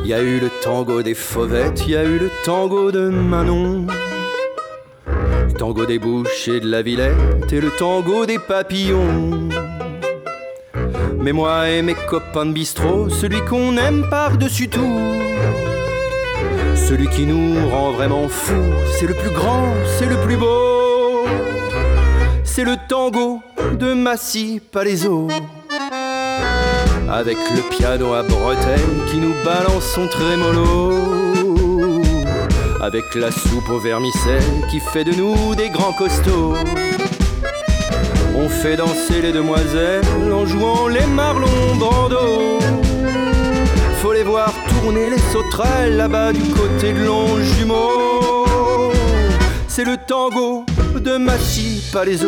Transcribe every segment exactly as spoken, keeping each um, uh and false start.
Il y a eu le tango des fauvettes, il y a eu le tango de Manon, le tango des bouches et de la Villette et le tango des papillons. Mais moi et mes copains de bistrot, celui qu'on aime par-dessus tout, celui qui nous rend vraiment fous, c'est le plus grand, c'est le plus beau, c'est le tango de Massy Palaiseau. Avec le piano à bretelles qui nous balance son trémolo, avec la soupe au vermicelle qui fait de nous des grands costauds. On fait danser les demoiselles en jouant les marlons bandeaux. Faut les voir tourner les sauterelles là-bas du côté de Longjumeau. C'est le tango de Massy Palaiseau.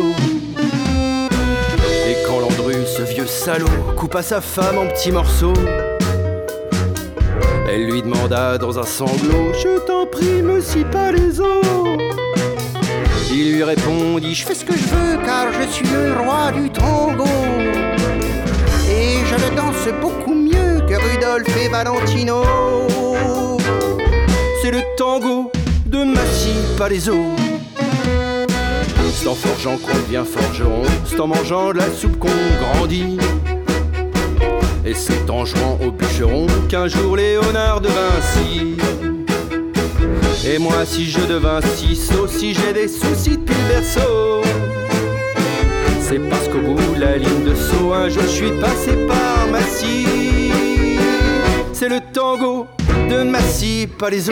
Et quand Landru, ce vieux salaud, coupa sa femme en petits morceaux, elle lui demanda dans un sanglot: je t'en prie, Massy Palaiseau. Il lui répondit: je fais ce que je veux car je suis le roi du tango, et je le danse beaucoup mieux que Rudolph et Valentino. C'est le tango de Massy Palaiseau. C'est en forgeant qu'on devient forgeron, c'est en mangeant de la soupe qu'on grandit, et c'est en jouant au bûcheron qu'un jour Léonard de Vinci. Et moi si je devins Ciceau, si j'ai des soucis depuis le berceau, c'est parce qu'au bout de la ligne de saut, un jour je suis passé par Massy. C'est le tango de Massy Palaiseau.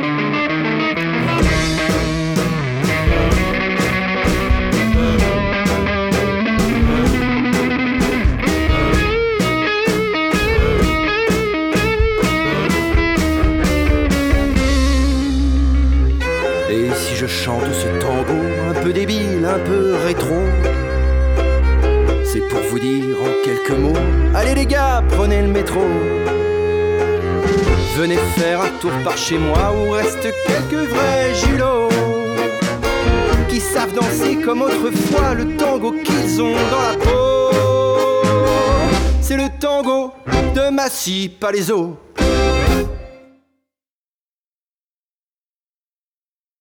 Je chante ce tango un peu débile, un peu rétro, c'est pour vous dire en quelques mots: allez les gars, prenez le métro, venez faire un tour par chez moi où restent quelques vrais julots qui savent danser comme autrefois le tango qu'ils ont dans la peau. C'est le tango de Massy Palaiseau.